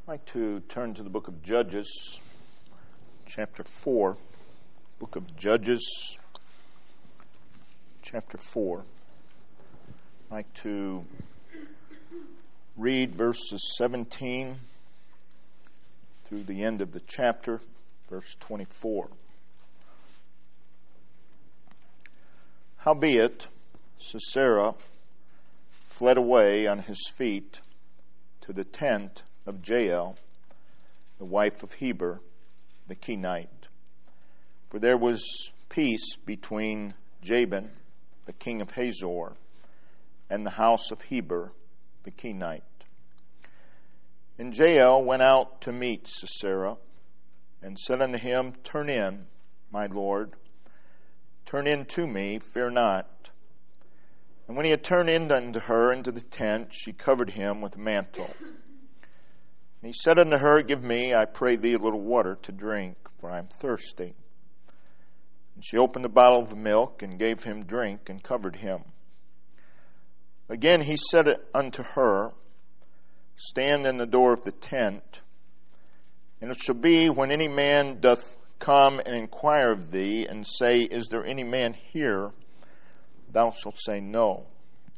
I'd like to turn to the book of Judges, chapter 4. Book of Judges, chapter 4. I'd like to read verses 17 through the end of the chapter, verse 24. Howbeit, Sisera fled away on his feet to the tent of Jael, the wife of Heber, the Kenite. For there was peace between Jabin, the king of Hazor, and the house of Heber, the Kenite. And Jael went out to meet Sisera, and said unto him, Turn in, my lord, turn in to me, fear not. And when he had turned in unto her into the tent, she covered him with a mantle. And he said unto her, Give me, I pray thee, a little water to drink, for I am thirsty. And she opened a bottle of milk, and gave him drink, and covered him. Again he said unto her, Stand in the door of the tent, and it shall be, when any man doth come and inquire of thee, and say, Is there any man here? Thou shalt say, No.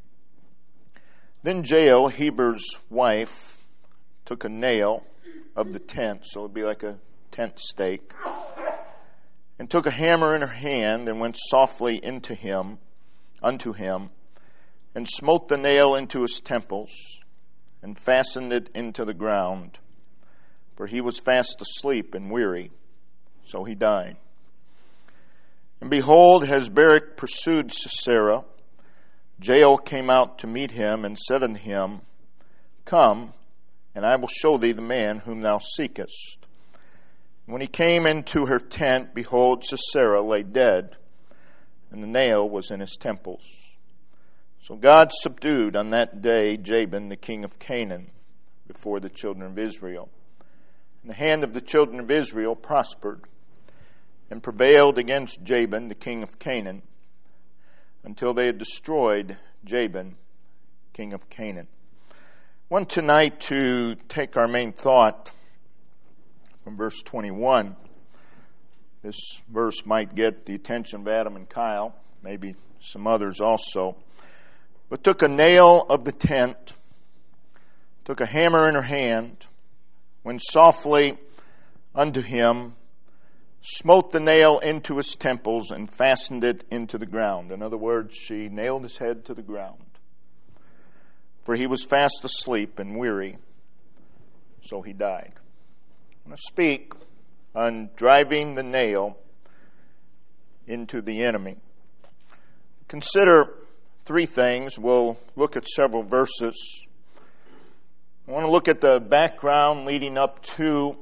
Then Jael, Heber's wife, took a nail of the tent, so it would be like a tent stake, and took a hammer in her hand, and went softly unto him, and smote the nail into his temples, and fastened it into the ground. For he was fast asleep and weary, so he died. And behold, as Barak pursued Sisera, Jael came out to meet him, and said unto him, Come, and I will show thee the man whom thou seekest. And when he came into her tent, behold, Sisera lay dead, and the nail was in his temples. So God subdued on that day Jabin, the king of Canaan, before the children of Israel. And the hand of the children of Israel prospered, and prevailed against Jabin, the king of Canaan, until they had destroyed Jabin, king of Canaan. I want tonight to take our main thought from verse 21. This verse might get the attention of Adam and Kyle, maybe some others also. But took a nail of the tent, took a hammer in her hand, went softly unto him, smote the nail into his temples, and fastened it into the ground. In other words, she nailed his head to the ground. For he was fast asleep and weary, so he died. I'm going to speak on driving the nail into the enemy. Consider three things. We'll look at several verses. I want to look at the background leading up to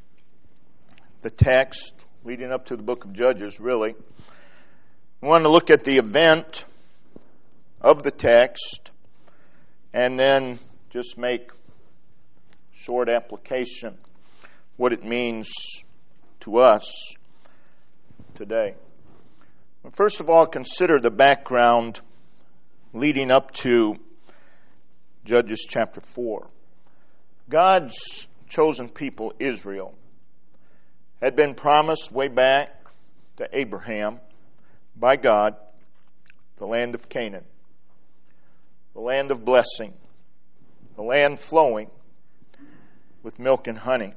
the text, leading up to the book of Judges, really. I want to look at the event of the text, and then just make short application, what it means to us today. First of all, consider the background leading up to Judges chapter 4. God's chosen people, Israel, had been promised way back to Abraham by God the land of Canaan, the land of blessing, the land flowing with milk and honey.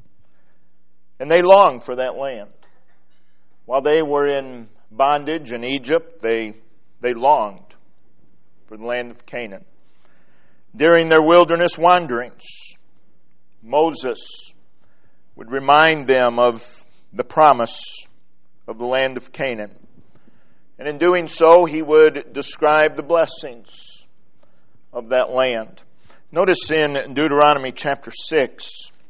And they longed for that land. While they were in bondage in Egypt, they longed for the land of Canaan. During their wilderness wanderings, Moses would remind them of the promise of the land of Canaan. And in doing so, he would describe the blessings of that land. Notice in Deuteronomy chapter 6,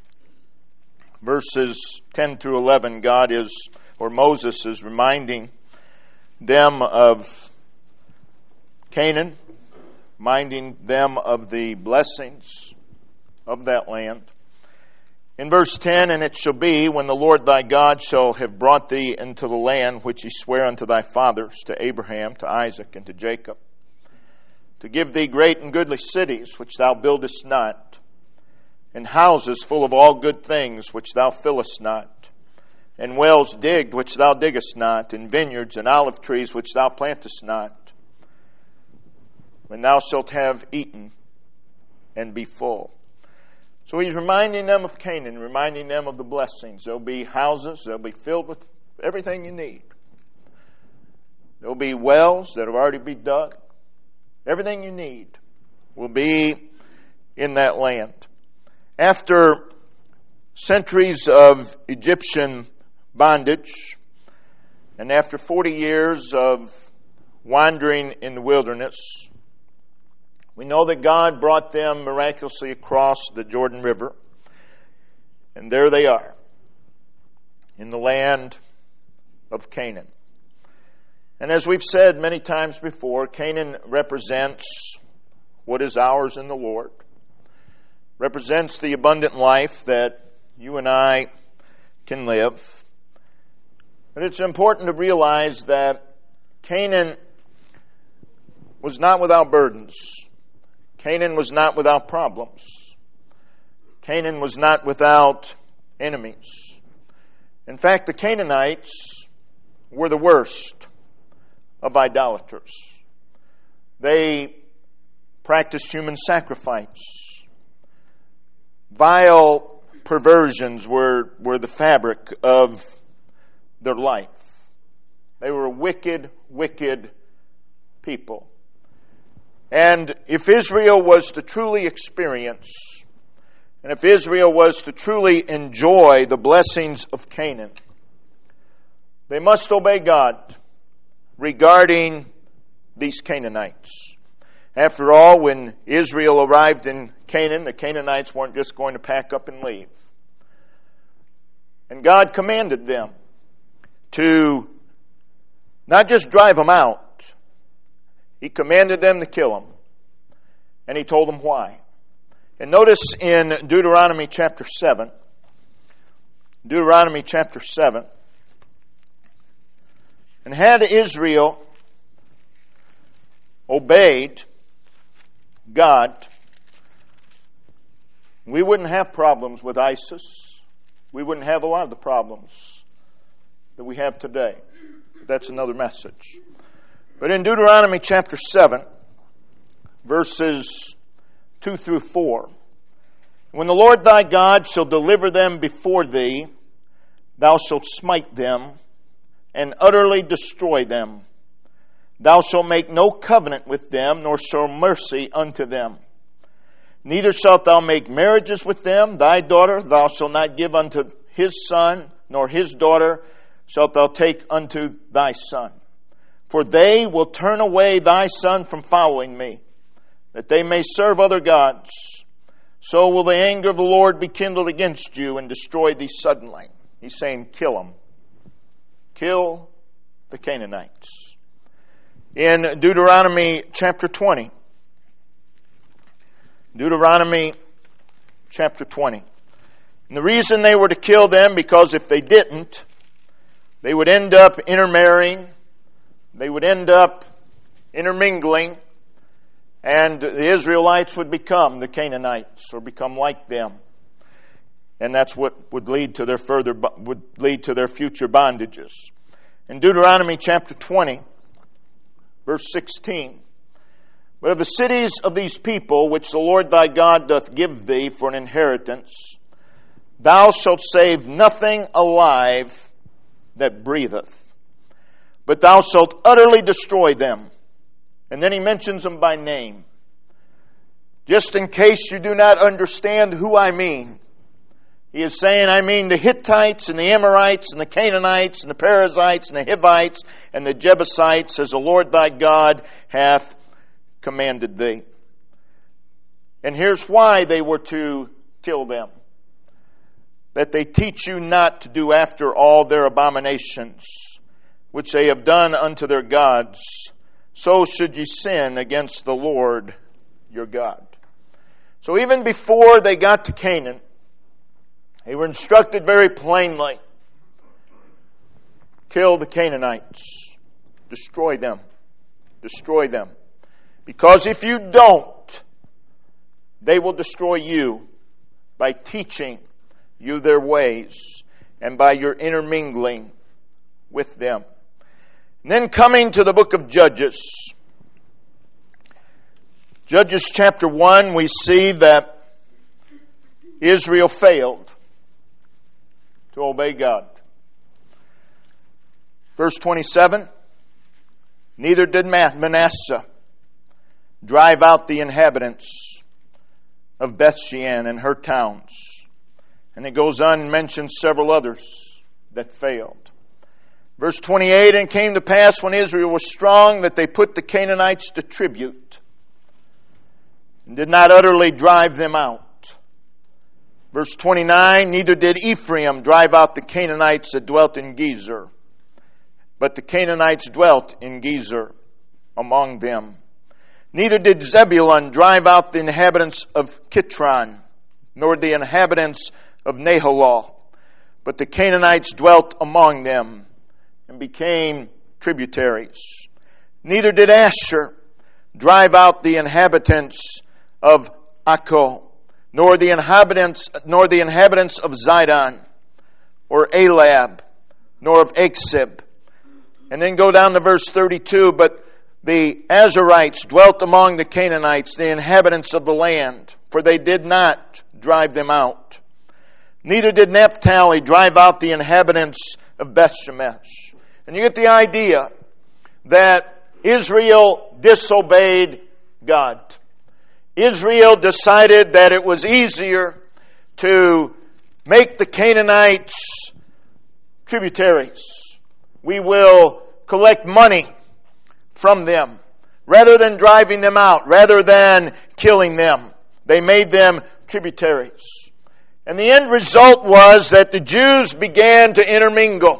verses 10 through 11, Moses is reminding them of Canaan, reminding them of the blessings of that land. In verse 10, And it shall be, when the Lord thy God shall have brought thee into the land which he sware unto thy fathers, to Abraham, to Isaac, and to Jacob, to give thee great and goodly cities, which thou buildest not, and houses full of all good things which thou fillest not, and wells digged which thou diggest not, and vineyards and olive trees which thou plantest not, when thou shalt have eaten and be full. So he's reminding them of Canaan, reminding them of the blessings. There'll be houses, they'll be filled with everything you need. There'll be wells that have already been dug. Everything you need will be in that land. After centuries of Egyptian bondage, and after 40 years of wandering in the wilderness, we know that God brought them miraculously across the Jordan River, and there they are, in the land of Canaan. And as we've said many times before, Canaan represents what is ours in the Lord, represents the abundant life that you and I can live. But it's important to realize that Canaan was not without burdens. Canaan was not without problems. Canaan was not without enemies. In fact, the Canaanites were the worst of idolaters. They practiced human sacrifice. Vile perversions were the fabric of their life. They were a wicked, wicked people. And if Israel was to truly experience, and if Israel was to truly enjoy the blessings of Canaan, they must obey God regarding these Canaanites. After all, when Israel arrived in Canaan, the Canaanites weren't just going to pack up and leave. And God commanded them to not just drive them out, He commanded them to kill them. And He told them why. And notice in Deuteronomy chapter 7, and had Israel obeyed God, we wouldn't have problems with ISIS. We wouldn't have a lot of the problems that we have today. That's another message. But in Deuteronomy chapter 7, verses 2 through 4, when the Lord thy God shall deliver them before thee, thou shalt smite them and utterly destroy them. Thou shalt make no covenant with them, nor show mercy unto them. Neither shalt thou make marriages with them. Thy daughter thou shalt not give unto his son, nor his daughter shalt thou take unto thy son. For they will turn away thy son from following me, that they may serve other gods. So will the anger of the Lord be kindled against you and destroy thee suddenly. He's saying, kill them. Kill the Canaanites. In Deuteronomy chapter 20. And the reason they were to kill them, because if they didn't, they would end up intermarrying. They would end up intermingling, and the Israelites would become the Canaanites, or become like them. And that's what would lead to their future bondages. In Deuteronomy chapter 20, verse 16, but of the cities of these people, which the Lord thy God doth give thee for an inheritance, thou shalt save nothing alive that breatheth, but thou shalt utterly destroy them. And then he mentions them by name. Just in case you do not understand who I mean, he is saying, I mean the Hittites and the Amorites and the Canaanites and the Perizzites and the Hivites and the Jebusites, as the Lord thy God hath commanded thee. And here's why they were to kill them. That they teach you not to do after all their abominations, which they have done unto their gods, so should ye sin against the Lord your God. So even before they got to Canaan, they were instructed very plainly, kill the Canaanites, destroy them, because if you don't, they will destroy you by teaching you their ways and by your intermingling with them. And then coming to the book of Judges. Judges chapter 1, we see that Israel failed to obey God. Verse 27, neither did Manasseh drive out the inhabitants of Bethshean and her towns. And it goes on and mentions several others that failed. Verse 28, and it came to pass when Israel was strong that they put the Canaanites to tribute and did not utterly drive them out. Verse 29, neither did Ephraim drive out the Canaanites that dwelt in Gezer, but the Canaanites dwelt in Gezer among them. Neither did Zebulun drive out the inhabitants of Kitron, nor the inhabitants of Nahalol, but the Canaanites dwelt among them and became tributaries. Neither did Asher drive out the inhabitants of Akko, nor the inhabitants of Zidon, or Elab, nor of Achzib. And then go down to verse 32, but the Azarites dwelt among the Canaanites, the inhabitants of the land, for they did not drive them out. Neither did Naphtali drive out the inhabitants of Bethshemesh. And you get the idea that Israel disobeyed God. Israel decided that it was easier to make the Canaanites tributaries. We will collect money from them rather than driving them out, rather than killing them. They made them tributaries. And the end result was that the Jews began to intermingle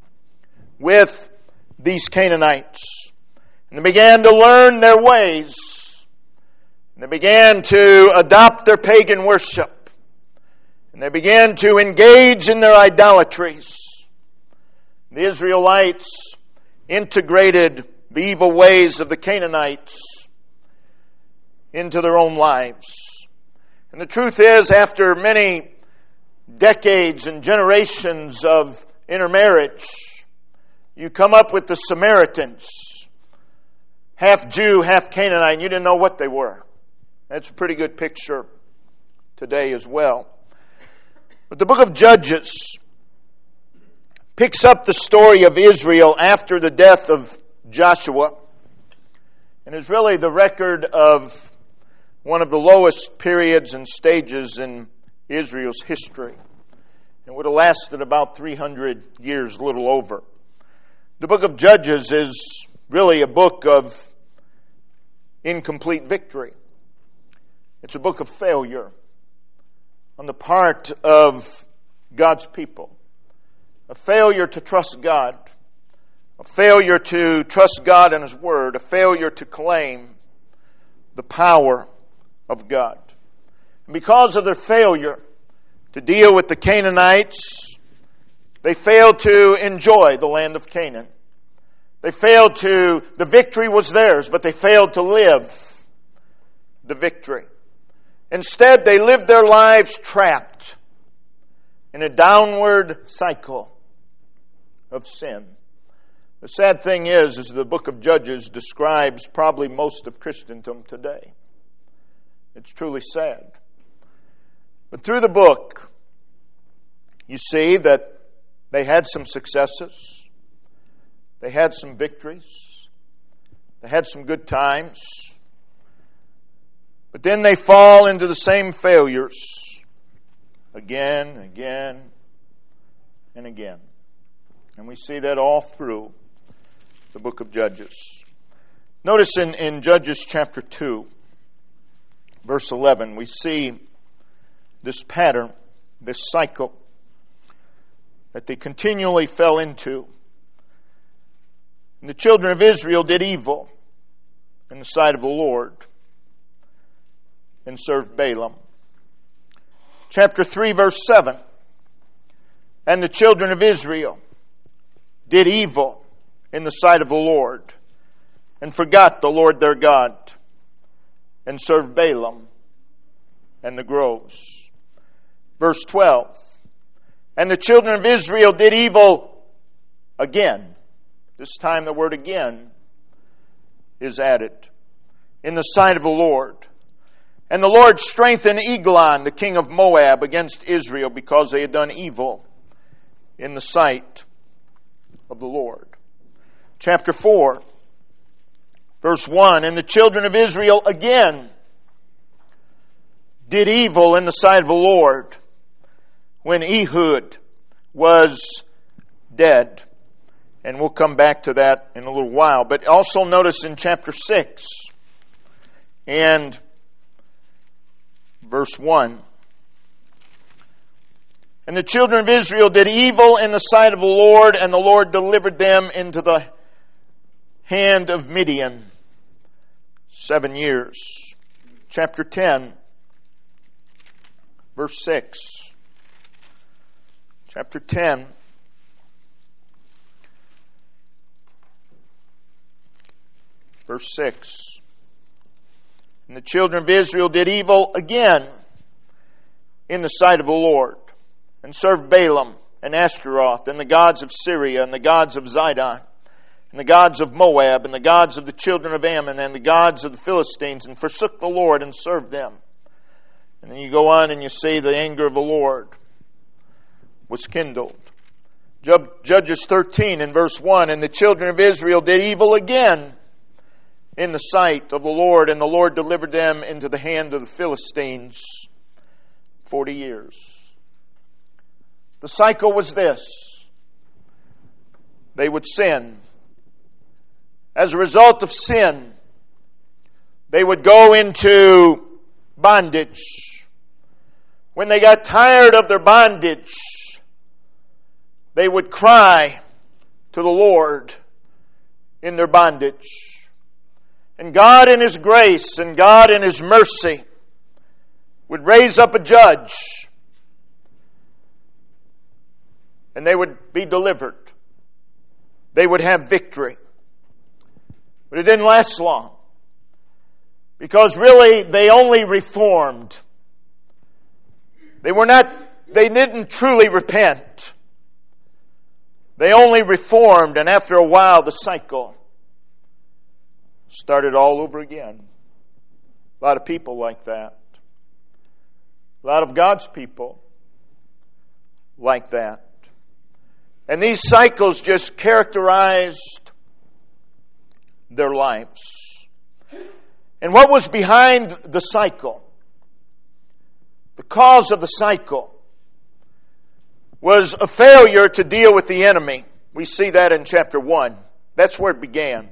with these Canaanites. And they began to learn their ways. And they began to adopt their pagan worship. And they began to engage in their idolatries. The Israelites integrated the evil ways of the Canaanites into their own lives. And the truth is, after many decades and generations of intermarriage, you come up with the Samaritans, half Jew, half Canaanite, and you didn't know what they were. That's a pretty good picture today as well. But the book of Judges picks up the story of Israel after the death of Joshua, and is really the record of one of the lowest periods and stages in Israel's history. It would have lasted about 300 years, a little over. The book of Judges is really a book of incomplete victory. It's a book of failure on the part of God's people. A failure to trust God. A failure to trust God and His Word. A failure to claim the power of God. And because of their failure to deal with the Canaanites, they failed to enjoy the land of Canaan. They failed to, the victory was theirs, but they failed to live the victory. Instead, they lived their lives trapped in a downward cycle of sin. The sad thing is the book of Judges describes probably most of Christendom today. It's truly sad. But through the book, you see that they had some successes. They had some victories. They had some good times. But then they fall into the same failures again, and again. And we see that all through the book of Judges. Notice in Judges chapter 2, verse 11, we see this pattern, this cycle that they continually fell into. And the children of Israel did evil in the sight of the Lord and served Balaam. Chapter 3, verse 7, and the children of Israel did evil in the sight of the Lord and forgot the Lord their God and served Balaam and the groves. Verse 12. And the children of Israel did evil again. This time the word again is added. In the sight of the Lord. And the Lord strengthened Eglon, the king of Moab, against Israel because they had done evil in the sight of the Lord. Chapter 4, verse 1. And the children of Israel again did evil in the sight of the Lord when Ehud was dead. And we'll come back to that in a little while. But also notice in chapter 6 and verse 1. And the children of Israel did evil in the sight of the Lord, and the Lord delivered them into the hand of Midian 7 years. Chapter 10, verse 6. Chapter 10, verse 6. And the children of Israel did evil again in the sight of the Lord, and served Balaam and Ashtaroth, and the gods of Syria, and the gods of Zidon, and the gods of Moab, and the gods of the children of Ammon, and the gods of the Philistines, and forsook the Lord and served them. And then you go on and you see the anger of the Lord was kindled. Judges 13 and verse 1. And the children of Israel did evil again in the sight of the Lord, and the Lord delivered them into the hand of the Philistines 40 years. The cycle was this. They would sin. As a result of sin, they would go into bondage. When they got tired of their bondage, they would cry to the Lord in their bondage. And God in His grace and God in His mercy would raise up a judge, and they would be delivered. They would have victory. But it didn't last long, because really they only reformed. They didn't truly repent. They only reformed, and after a while the cycle started all over again. A lot of people like that. A lot of God's people like that. And these cycles just characterized their lives. And what was behind the cycle? The cause of the cycle was a failure to deal with the enemy. We see that in chapter 1. That's where it began.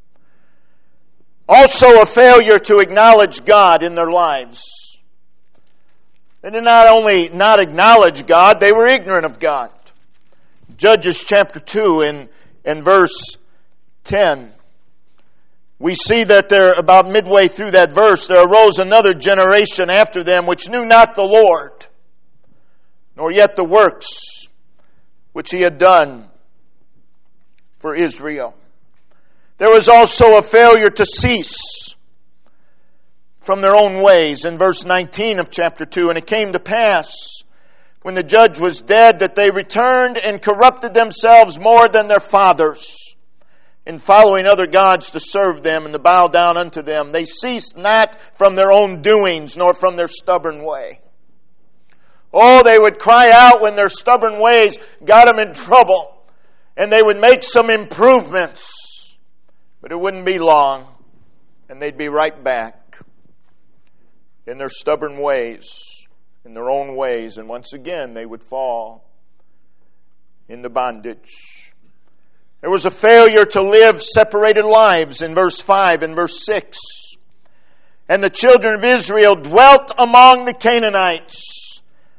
Also a failure to acknowledge God in their lives. They did not only not acknowledge God, they were ignorant of God. Judges chapter 2 and verse 10. We see that there, about midway through that verse, there arose another generation after them which knew not the Lord, nor yet the works which He had done for Israel. There was also a failure to cease from their own ways in verse 19 of chapter 2. And it came to pass, when the judge was dead, that they returned and corrupted themselves more than their fathers, in following other gods to serve them and to bow down unto them. They ceased not from their own doings, nor from their stubborn way. Oh, they would cry out when their stubborn ways got them in trouble, and they would make some improvements. But it wouldn't be long, and they'd be right back in their stubborn ways, in their own ways, and once again they would fall into bondage. There was a failure to live separated lives in verse 5 and verse 6. And the children of Israel dwelt among the Canaanites,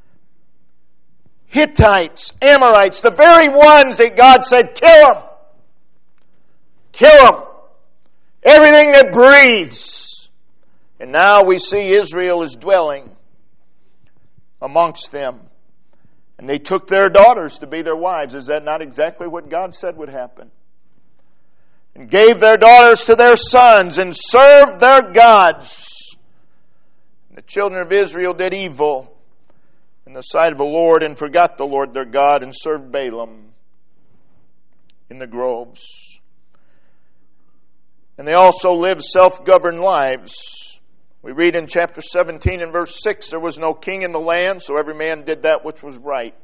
Hittites, Amorites, the very ones that God said, kill them. Kill them. Everything that breathes. And now we see Israel is dwelling amongst them. And they took their daughters to be their wives. Is that not exactly what God said would happen? And gave their daughters to their sons and served their gods. And the children of Israel did evil in the sight of the Lord and forgot the Lord their God and served Balaam in the groves. And they also lived self-governed lives. We read in chapter 17 and verse 6, there was no king in the land, so every man did that which was right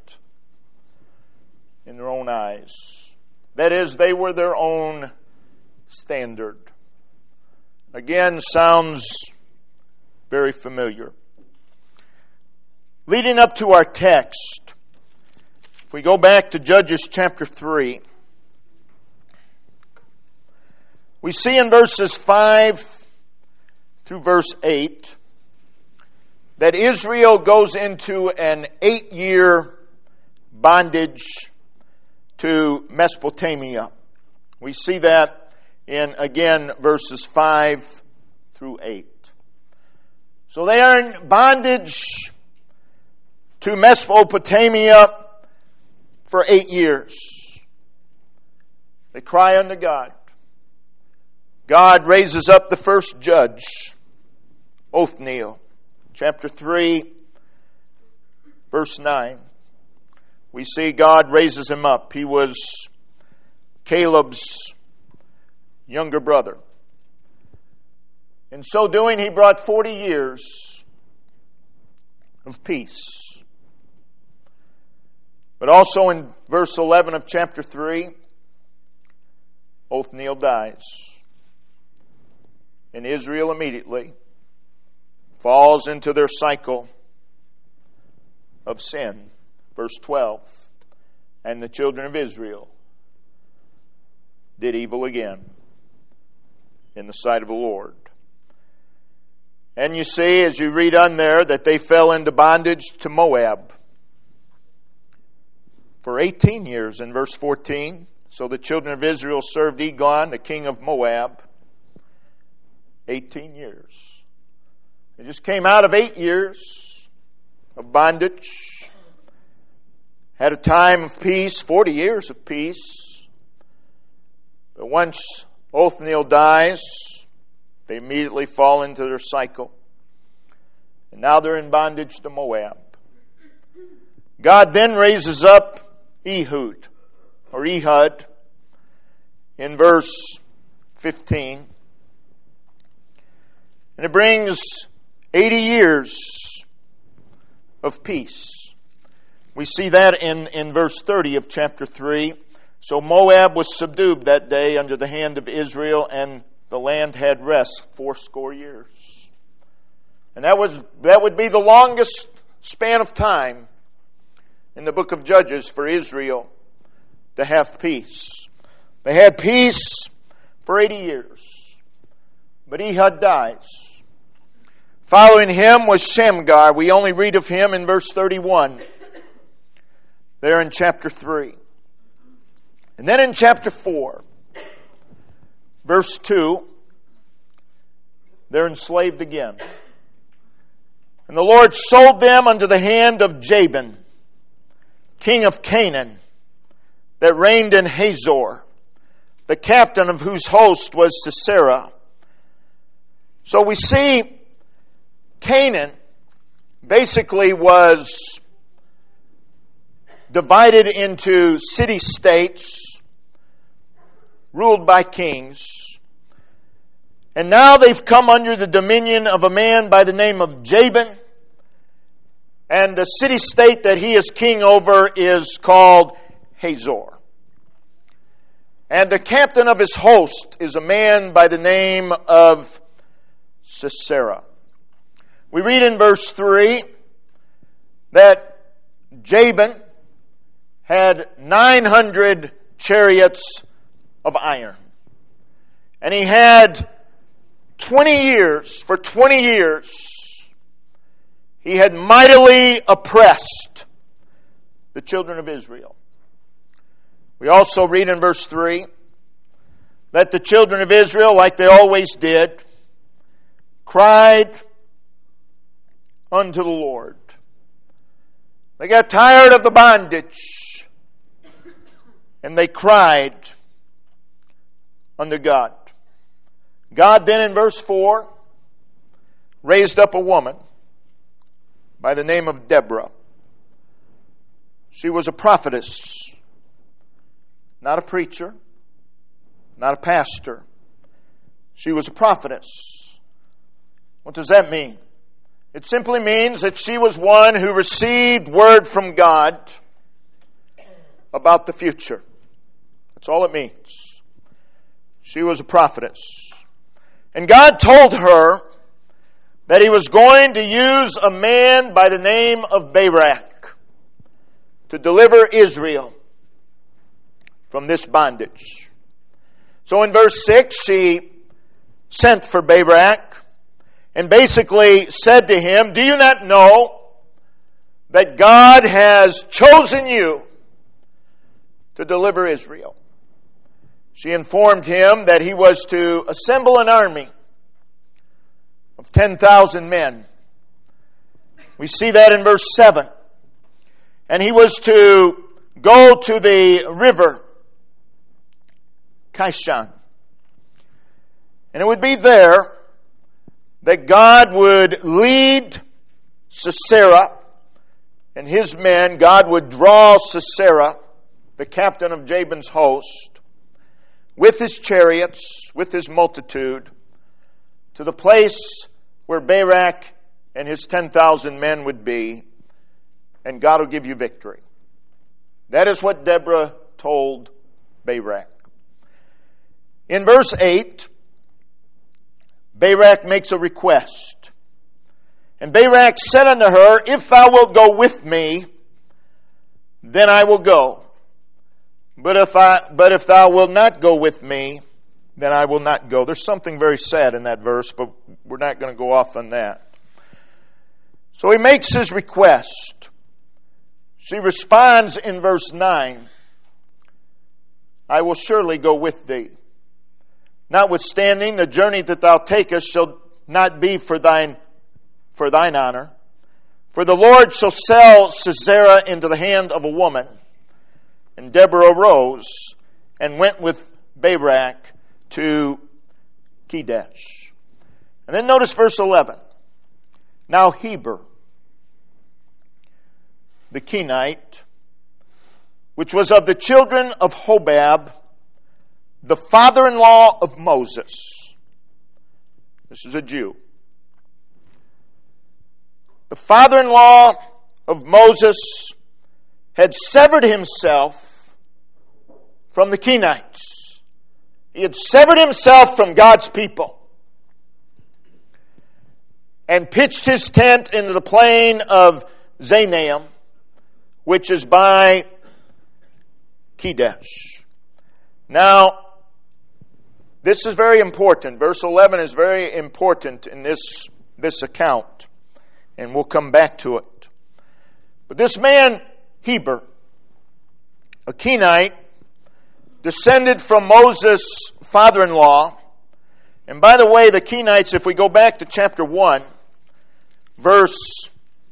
in their own eyes. That is, they were their own standard. Again, sounds very familiar. Leading up to our text, if we go back to Judges chapter 3, we see in verses 5 through verse 8 that Israel goes into an 8-year bondage to Mesopotamia. We see that in, again, verses 5 through 8. So they are in bondage to Mesopotamia for 8 years. They cry unto God. God raises up the first judge, Othniel. Chapter 3, verse 9. We see God raises him up. He was Caleb's younger brother. In so doing, he brought 40 years of peace. But also in verse 11 of chapter 3, Othniel dies. And Israel immediately falls into their cycle of sin. Verse 12, and the children of Israel did evil again in the sight of the Lord. And you see, as you read on there, that they fell into bondage to Moab for 18 years in verse 14. So the children of Israel served Eglon, the king of Moab, 18 years. They just came out of 8 years of bondage. Had a time of peace, 40 years of peace. But once Othniel dies, they immediately fall into their cycle. And now they're in bondage to Moab. God then raises up Ehud in verse 15. And it brings 80 years of peace. We see that in verse 30 of chapter 3. So Moab was subdued that day under the hand of Israel, and the land had rest 80 years. And that would be the longest span of time in the book of Judges for Israel to have peace. They had peace for 80 years. But Ehud dies. Following him was Shamgar. We only read of him in verse 31. There in chapter 3. And then in chapter 4, verse 2, they're enslaved again. And the Lord sold them unto the hand of Jabin, king of Canaan, that reigned in Hazor, the captain of whose host was Sisera. So we see Canaan basically was divided into city-states ruled by kings. And now they've come under the dominion of a man by the name of Jabin. And the city-state that he is king over is called Hazor. And the captain of his host is a man by the name of Sisera. We read in verse 3 that Jabin had 900 chariots of iron. And he had 20 years, for 20 years, he had mightily oppressed the children of Israel. We also read in verse 3 that the children of Israel, like they always did, cried unto the Lord. They got tired of the bondage, and they cried unto God. God then in verse 4 raised up a woman by the name of Deborah. She was a prophetess, not a preacher, not a pastor. She was a prophetess. What does that mean? It simply means that she was one who received word from God about the future. That's all it means. She was a prophetess. And God told her that He was going to use a man by the name of Barak to deliver Israel from this bondage. So in verse 6, she sent for Barak and basically said to him, "Do you not know that God has chosen you to deliver Israel?" She informed him that he was to assemble an army of 10,000 men. We see that in verse 7. And he was to go to the river Kishon. And it would be there that God would lead Sisera and his men. God would draw Sisera, the captain of Jabin's host, with his chariots, with his multitude, to the place where Barak and his 10,000 men would be, and God will give you victory. That is what Deborah told Barak. In verse 8, Barak makes a request. And Barak said unto her, "If thou wilt go with me, then I will go. But if thou wilt not go with me, then I will not go." There's something very sad in that verse, but we're not going to go off on that. So he makes his request. She responds in verse 9, "I will surely go with thee. Notwithstanding, the journey that thou takest shall not be for thine honor. For the Lord shall sell Sisera into the hand of a woman." And Deborah arose and went with Barak to Kedesh. And then notice verse 11. Now Heber, the Kenite, which was of the children of Hobab, the father-in-law of Moses. This is a Jew. The father-in-law of Moses had severed himself from the Kenites. He had severed himself from God's people and pitched his tent into the plain of Zanaim, which is by Kedesh. Now, this is very important. Verse 11 is very important in this account, and we'll come back to it. But this man, Heber, a Kenite, descended from Moses' father-in-law. And by the way, the Kenites, if we go back to chapter 1, verse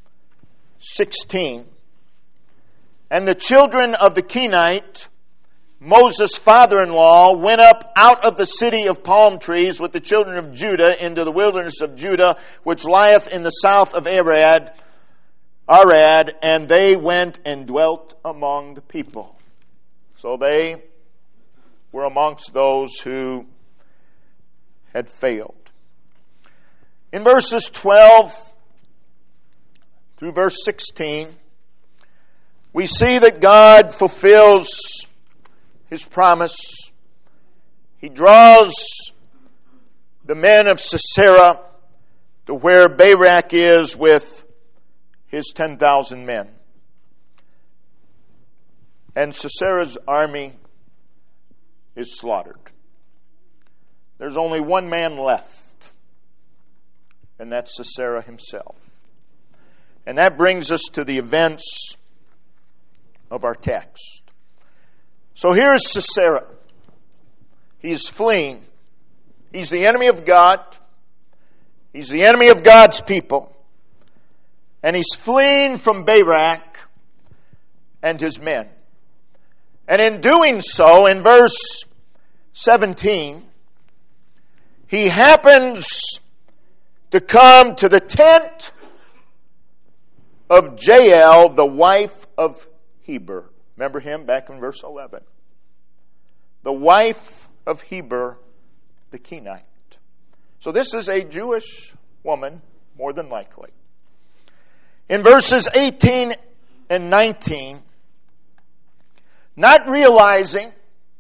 16, "And the children of the Kenite, Moses' father-in-law, went up out of the city of palm trees with the children of Judah into the wilderness of Judah, which lieth in the south of Arad, and they went and dwelt among the people." So they were amongst those who had failed. In verses 12 through verse 16, we see that God fulfills His promise. He draws the men of Sisera to where Barak is with his 10,000 men. And Sisera's army is slaughtered. There's only one man left, and that's Sisera himself. And that brings us to the events of our text. So here is Sisera. He's fleeing. He's the enemy of God. He's the enemy of God's people. And he's fleeing from Barak and his men. And in doing so, in verse 17, he happens to come to the tent of Jael, the wife of Heber. Remember him back in verse 11. The wife of Heber the Kenite. So this is a Jewish woman, more than likely. In verses 18 and 19, not realizing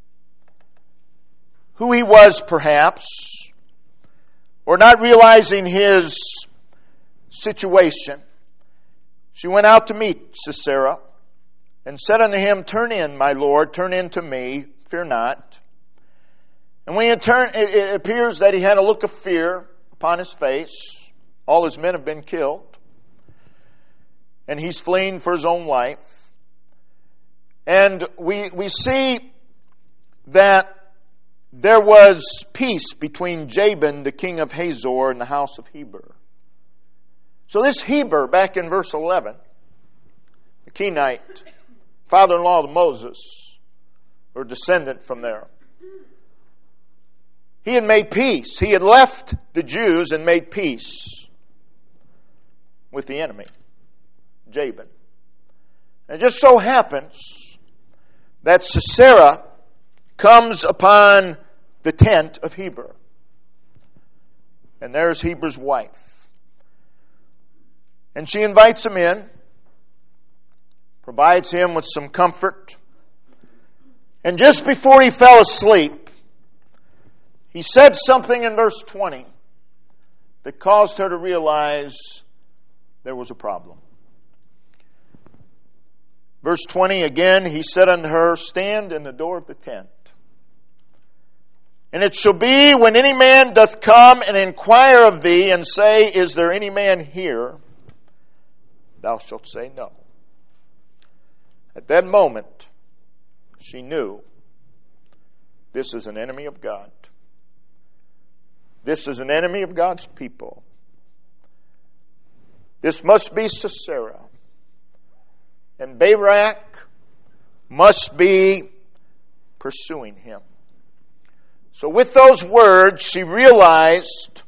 who he was perhaps, or not realizing his situation, she went out to meet Sisera and said unto him, Turn in, my lord, turn in to me, fear not. And when he turned, it appears that he had a look of fear upon his face. All his men have been killed. And he's fleeing for his own life. And we see that there was peace between Jabin, the king of Hazor, and the house of Heber. So this Heber, back in verse 11, the Kenite, father-in-law of Moses, or descendant from there, he had made peace. He had left the Jews and made peace with the enemy, Jabin. And it just so happens that Sisera comes upon the tent of Heber. And there's Heber's wife. And she invites him in, provides him with some comfort. And just before he fell asleep, he said something in verse 20 that caused her to realize there was a problem. Verse 20 again, he said unto her, Stand in the door of the tent. And it shall be, when any man doth come and inquire of thee, and say, Is there any man here? Thou shalt say, No. At that moment, she knew this is an enemy of God. This is an enemy of God's people. This must be Sisera. And Barak must be pursuing him. So with those words, she realized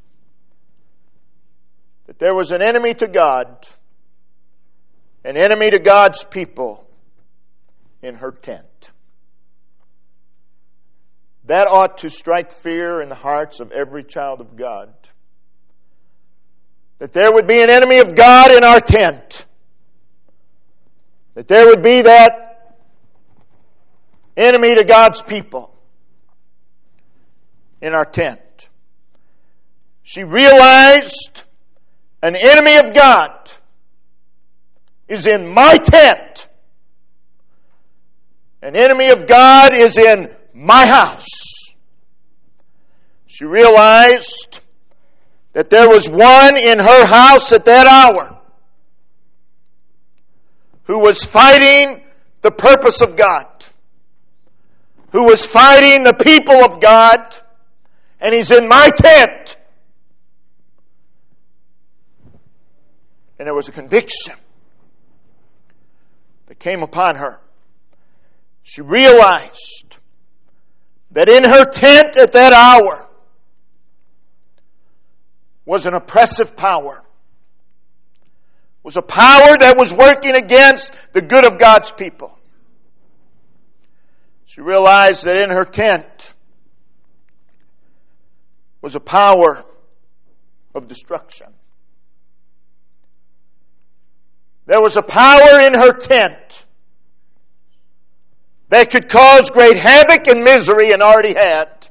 that there was an enemy to God, an enemy to God's people in her tent. That ought to strike fear in the hearts of every child of God. That there would be an enemy of God in our tent. That there would be that enemy to God's people in our tent. She realized an enemy of God is in my tent. An enemy of God is in my house. She realized that there was one in her house at that hour who was fighting the purpose of God, who was fighting the people of God, and he's in my tent. And there was a conviction that came upon her. She realized that in her tent at that hour was an oppressive power. Was a power that was working against the good of God's people. She realized that in her tent was a power of destruction. There was a power in her tent that could cause great havoc and misery, and already had.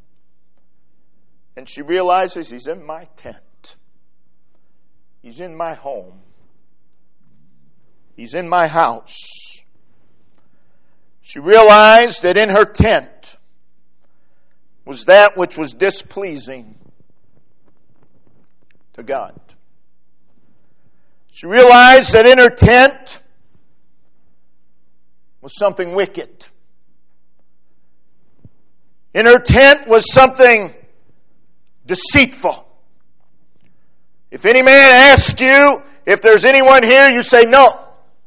And she realizes he's in my tent. He's in my home. He's in my house. She realized that in her tent was that which was displeasing to God. She realized that in her tent was something wicked. In her tent was something deceitful. If any man asks you if there's anyone here, you say no.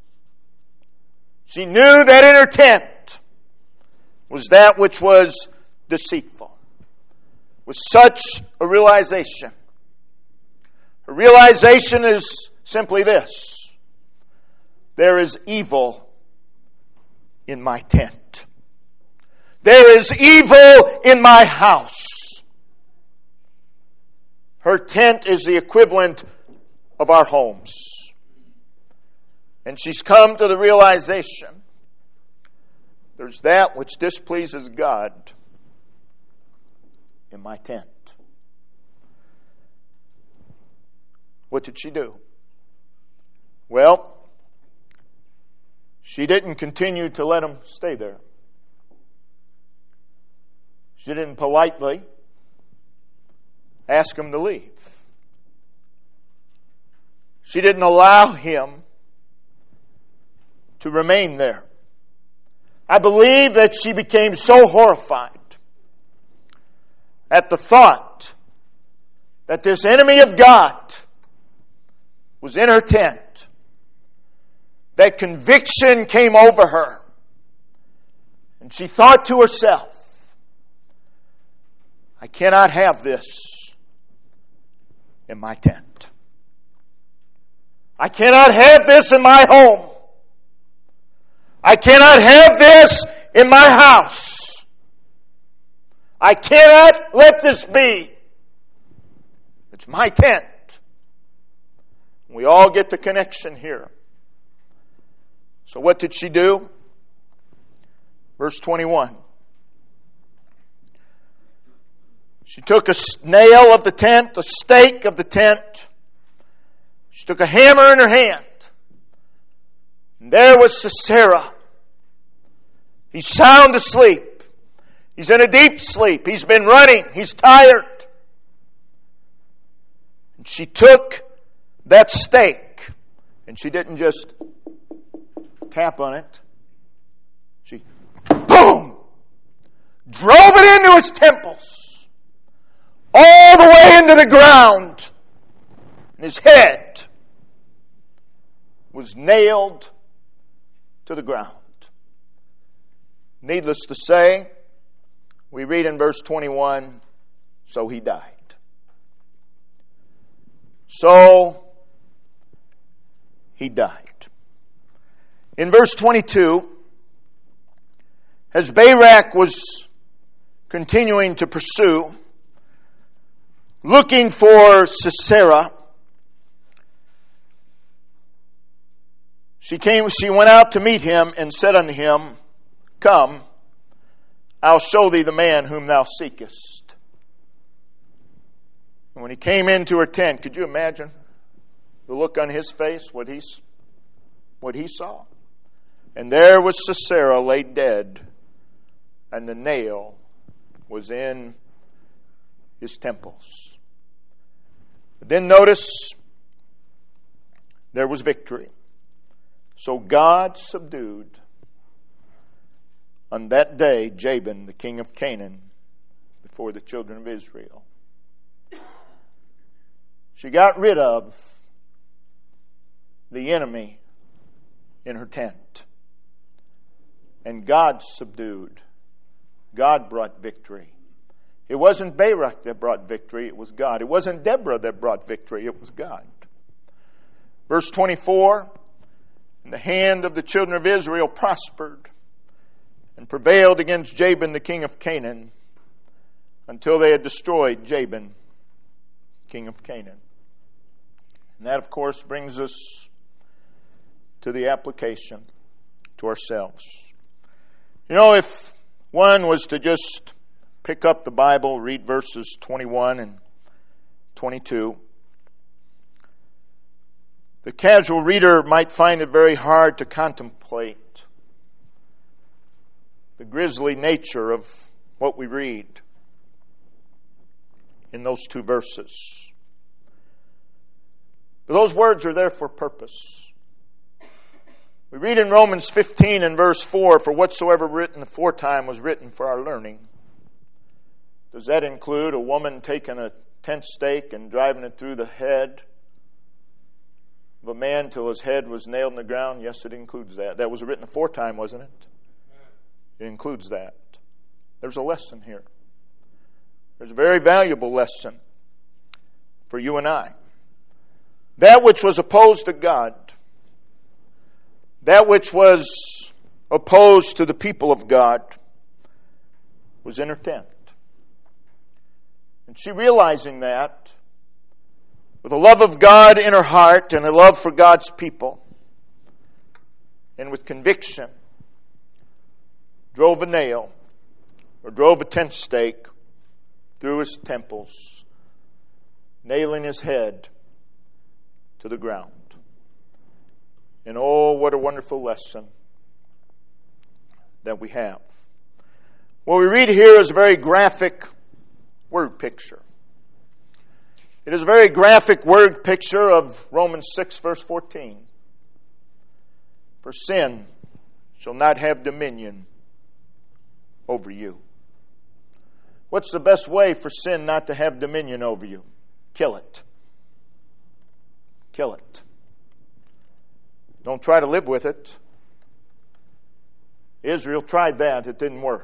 She knew that in her tent was that which was deceitful. With such a realization. Her realization is simply this: there is evil in my tent. There is evil in my house. Her tent is the equivalent of our homes. And she's come to the realization there's that which displeases God in my tent. What did she do? Well, she didn't continue to let him stay there. She didn't politely ask him to leave. She didn't allow him to remain there. I believe that she became so horrified at the thought that this enemy of God was in her tent, that conviction came over her. And she thought to herself, I cannot have this in my tent. I cannot have this in my home. I cannot have this in my house. I cannot let this be. It's my tent. We all get the connection here. So what did she do? Verse 21. She took a nail of the tent, a stake of the tent. She took a hammer in her hand. And there was Sisera. He's sound asleep. He's in a deep sleep. He's been running. He's tired. And she took that stake, and she didn't just tap on it. She, boom, drove it into his temples, all the way into the ground. And his head was nailed to the ground. Needless to say, we read in verse 21, so he died. So he died. In verse 22, as Barak was continuing to pursue, looking for Sisera, she went out to meet him and said unto him, Come, I'll show thee the man whom thou seekest. And when he came into her tent, could you imagine the look on his face, what he saw? And there was Sisera laid dead, and the nail was in his temples. But then notice, there was victory. So God subdued on that day Jabin, the king of Canaan, before the children of Israel. She got rid of the enemy in her tent. And God subdued. God brought victory. It wasn't Barak that brought victory, it was God. It wasn't Deborah that brought victory, it was God. Verse 24, and the hand of the children of Israel prospered and prevailed against Jabin, the king of Canaan, until they had destroyed Jabin, king of Canaan. And that, of course, brings us to the application to ourselves. You know, if one was to just pick up the Bible, read verses 21 and 22, the casual reader might find it very hard to contemplate the grisly nature of what we read in those two verses. But those words are there for purpose. We read in Romans 15 and verse 4, for whatsoever written aforetime was written for our learning. Does that include a woman taking a tent stake and driving it through the head of a man till his head was nailed in the ground? Yes, it includes that. That was written aforetime, wasn't it? It includes that. There's a lesson here. There's a very valuable lesson for you and I. That which was opposed to God, that which was opposed to the people of God, was in her tent. And she, realizing that, with a love of God in her heart and a love for God's people, and with conviction, drove a nail or drove a tent stake through his temples, nailing his head to the ground. And oh, what a wonderful lesson that we have. What we read here is a very graphic word picture. It is a very graphic word picture of Romans 6, verse 14. For sin shall not have dominion over you. What's the best way for sin not to have dominion over you? Kill it. Kill it. Don't try to live with it. Israel tried that. It didn't work.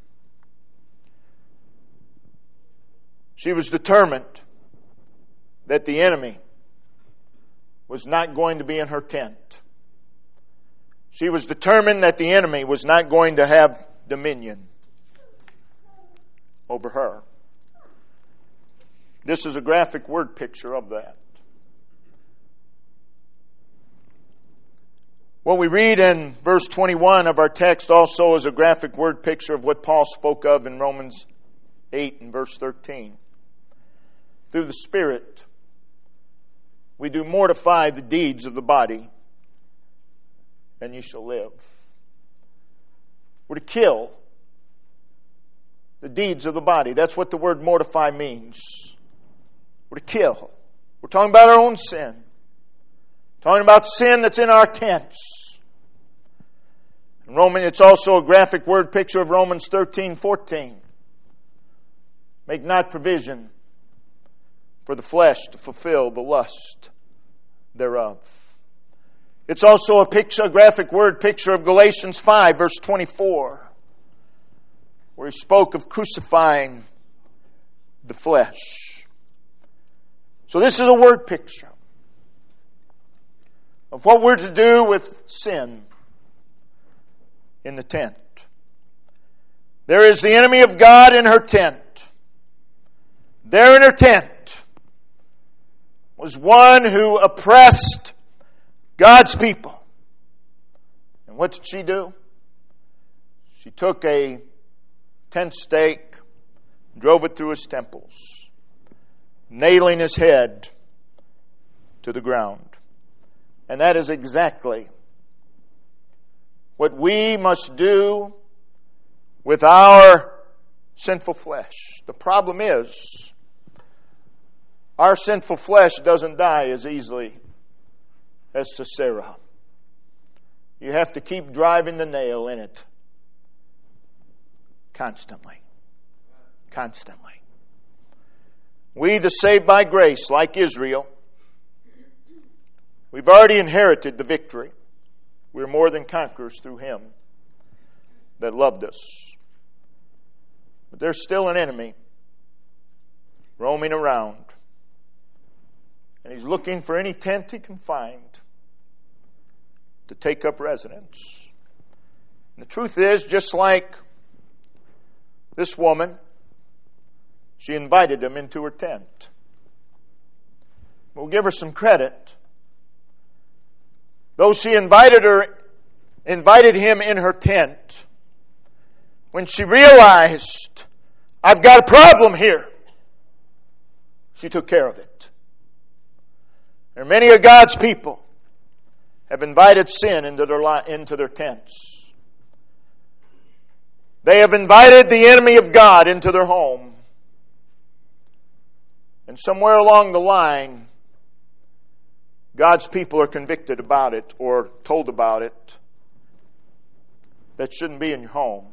She was determined that the enemy was not going to be in her tent. She was determined that the enemy was not going to have dominion over her. This is a graphic word picture of that. What we read in verse 21 of our text also is a graphic word picture of what Paul spoke of in Romans 8 and verse 13. Through the Spirit, we do mortify the deeds of the body, and ye shall live. We're to kill the deeds of the body. That's what the word mortify means. We're to kill. We're talking about our own sin. Talking about sin that's in our tents. It's also a graphic word picture of Romans 13:14. Make not provision for the flesh to fulfill the lust thereof. It's also a graphic word picture of Galatians 5, verse 24, where he spoke of crucifying the flesh. So this is a word picture of what we're to do with sin in the tent. There is the enemy of God in her tent. There in her tent was one who oppressed God's people. And what did she do? She took a tent stake, drove it through his temples, nailing his head to the ground. And that is exactly what we must do with our sinful flesh. The problem is, our sinful flesh doesn't die as easily as Sisera. You have to keep driving the nail in it constantly. Constantly. We, the saved by grace, like Israel, we've already inherited the victory. We're more than conquerors through Him that loved us. But there's still an enemy roaming around. And he's looking for any tent he can find to take up residence. And the truth is, just like this woman, she invited him into her tent. We'll give her some credit. Though she invited him in her tent, when she realized, I've got a problem here, she took care of it. There are many of God's people have invited sin into their tents. They have invited the enemy of God into their home. And somewhere along the line, God's people are convicted about it or told about it. That shouldn't be in your home.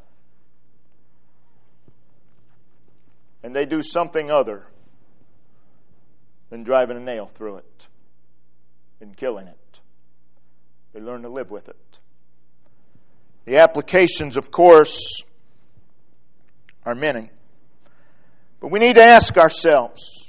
And they do something other than driving a nail through it and killing it. They learn to live with it. The applications, of course, are many. But we need to ask ourselves,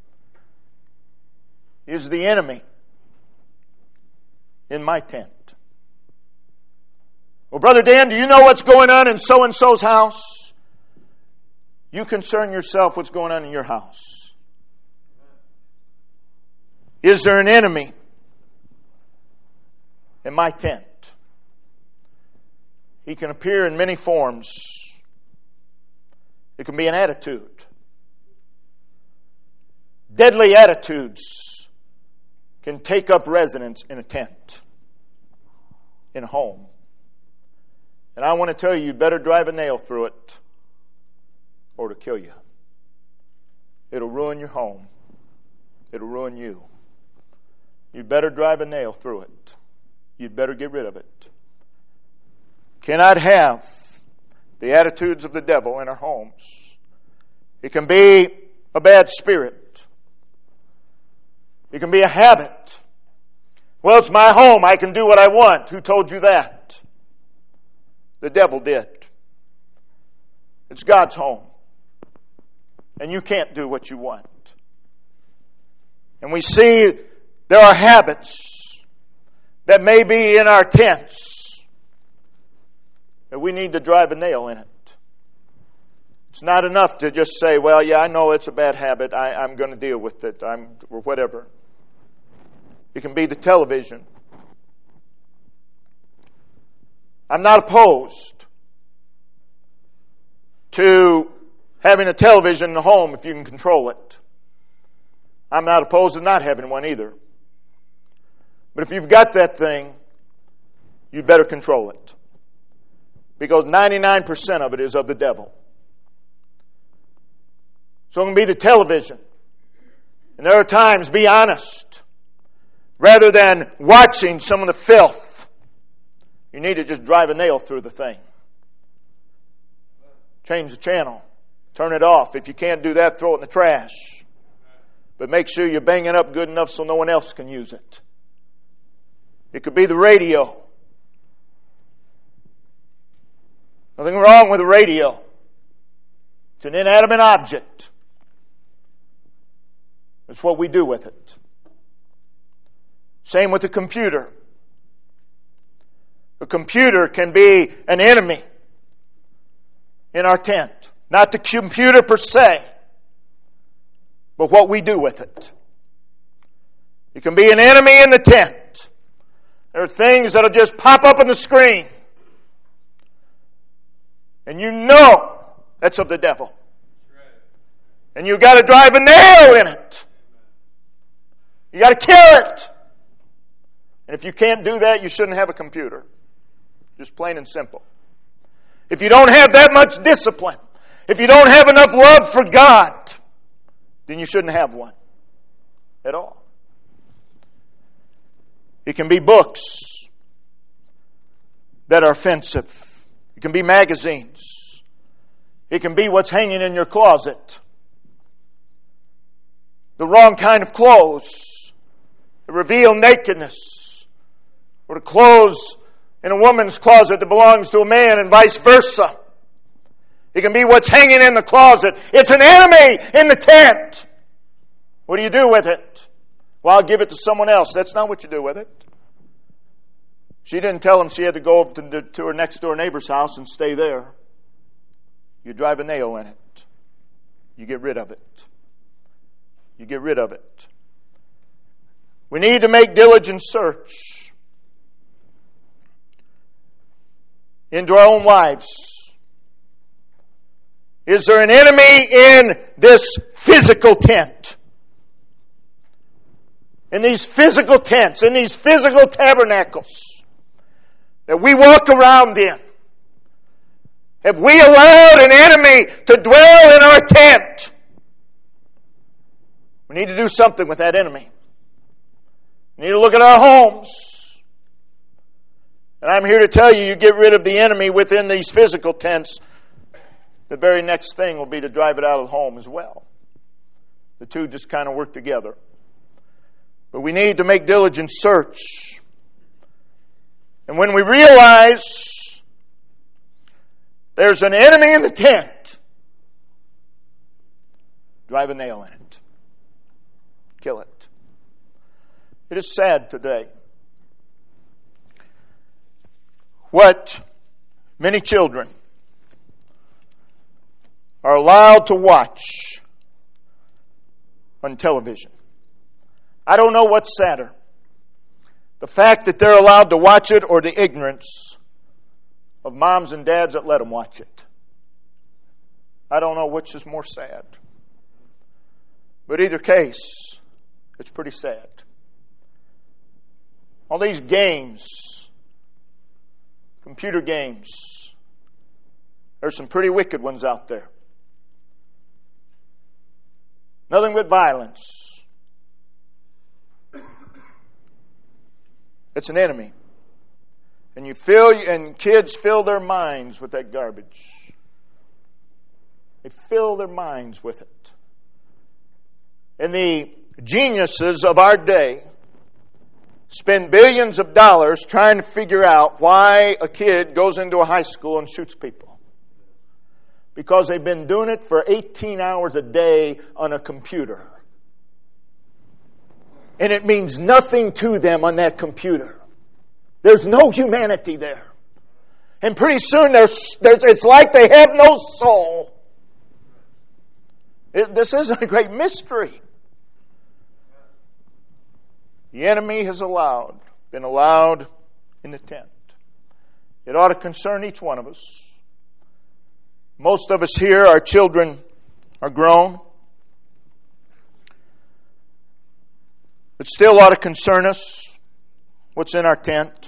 is the enemy in my tent? Well, Brother Dan, do you know what's going on in so-and-so's house? You concern yourself what's going on in your house. Is there an enemy in my tent? He can appear in many forms. It can be an attitude. Deadly attitudes can take up residence in a tent, in a home. And I want to tell you, you'd better drive a nail through it or it'll kill you. It'll ruin your home. It'll ruin you. You'd better drive a nail through it. You'd better get rid of it. Cannot have the attitudes of the devil in our homes. It can be a bad spirit. It can be a habit. Well, it's my home. I can do what I want. Who told you that? The devil did. It's God's home. And you can't do what you want. And we see there are habits that may be in our tents that we need to drive a nail in it. It's not enough to just say, well, yeah, I know it's a bad habit. I'm going to deal with it. Or whatever. It can be the television. I'm not opposed to having a television in the home if you can control it. I'm not opposed to not having one either. But if you've got that thing, you better control it. Because 99% of it is of the devil. So it can be the television. And there are times, be honest. Rather than watching some of the filth, you need to just drive a nail through the thing. Change the channel. Turn it off. If you can't do that, throw it in the trash. But make sure you bang it up good enough so no one else can use it. It could be the radio. Nothing wrong with the radio. It's an inanimate object. It's what we do with it. Same with the computer. The computer can be an enemy in our tent. Not the computer per se, but what we do with it. It can be an enemy in the tent. There are things that'll just pop up on the screen. And you know that's of the devil. And you got to drive a nail in it. You got to kill it. And if you can't do that, you shouldn't have a computer. Just plain and simple. If you don't have that much discipline, if you don't have enough love for God, then you shouldn't have one at all. It can be books that are offensive. It can be magazines. It can be what's hanging in your closet. The wrong kind of clothes that reveal nakedness. Or the clothes in a woman's closet that belongs to a man and vice versa. It can be what's hanging in the closet. It's an enemy in the tent. What do you do with it? Well, I'll give it to someone else. That's not what you do with it. She didn't tell him she had to go over to her next door neighbor's house and stay there. You drive a nail in it. You get rid of it. You get rid of it. We need to make diligent search into our own lives. Is there an enemy in this physical tent? In these physical tents, in these physical tabernacles that we walk around in? Have we allowed an enemy to dwell in our tent? We need to do something with that enemy. We need to look at our homes. And I'm here to tell you, you get rid of the enemy within these physical tents, the very next thing will be to drive it out of the home as well. The two just kind of work together. But we need to make diligent search. And when we realize there's an enemy in the tent, drive a nail in it. Kill it. It is sad today what Many children are allowed to watch on television. I don't know what's sadder, the fact that they're allowed to watch it or the ignorance of moms and dads that let them watch it. I don't know which is more sad. But either case, it's pretty sad. All these games, computer games, there's some pretty wicked ones out there. Nothing but violence. It's an enemy. And kids fill their minds with that garbage. They fill their minds with it. And the geniuses of our day spend billions of dollars trying to figure out why a kid goes into a high school and shoots people. Because they've been doing it for 18 hours a day on a computer. And it means nothing to them on that computer. There's no humanity there. And pretty soon it's like they have no soul. This isn't a great mystery. The enemy has been allowed in the tent. It ought to concern each one of us. Most of us here, our children are grown. It still ought to concern us what's in our tent.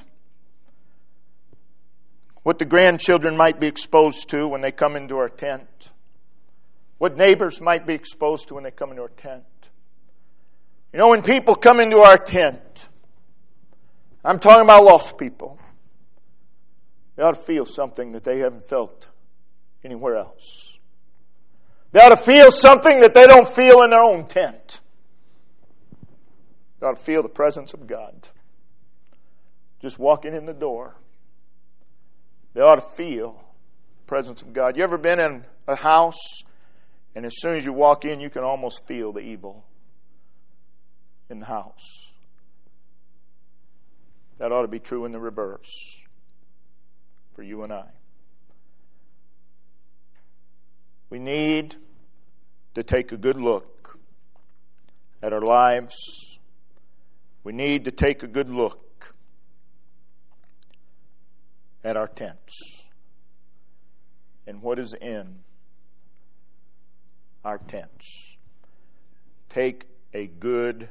What the grandchildren might be exposed to when they come into our tent. What neighbors might be exposed to when they come into our tent. You know, when people come into our tent, I'm talking about lost people, they ought to feel something that they haven't felt anywhere else. They ought to feel something that they don't feel in their own tent. They ought to feel the presence of God. Just walking in the door. They ought to feel the presence of God. You ever been in a house and as soon as you walk in you can almost feel the evil in the house? That ought to be true in the reverse for you and I. We need to take a good look at our lives. We need to take a good look at our tents and what is in our tents. Take a good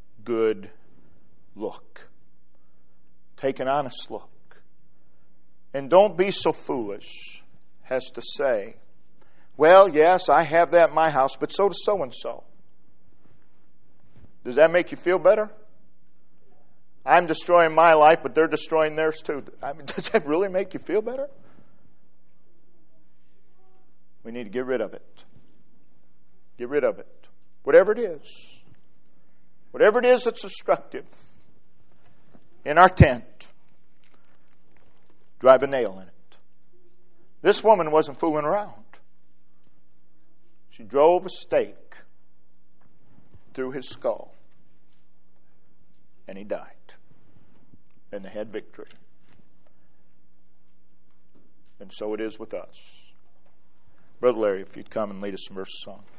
look. Take an honest look. And don't be so foolish as to say, well, yes, I have that in my house, but so does so-and-so. Does that make you feel better? I'm destroying my life, but they're destroying theirs too. I mean, does that really make you feel better? We need to get rid of it. Get rid of it. Whatever it is. Whatever it is that's destructive in our tent, drive a nail in it. This woman wasn't fooling around. She drove a stake through his skull. And he died. And they had victory. And so it is with us. Brother Larry, if you'd come and lead us in verse of song.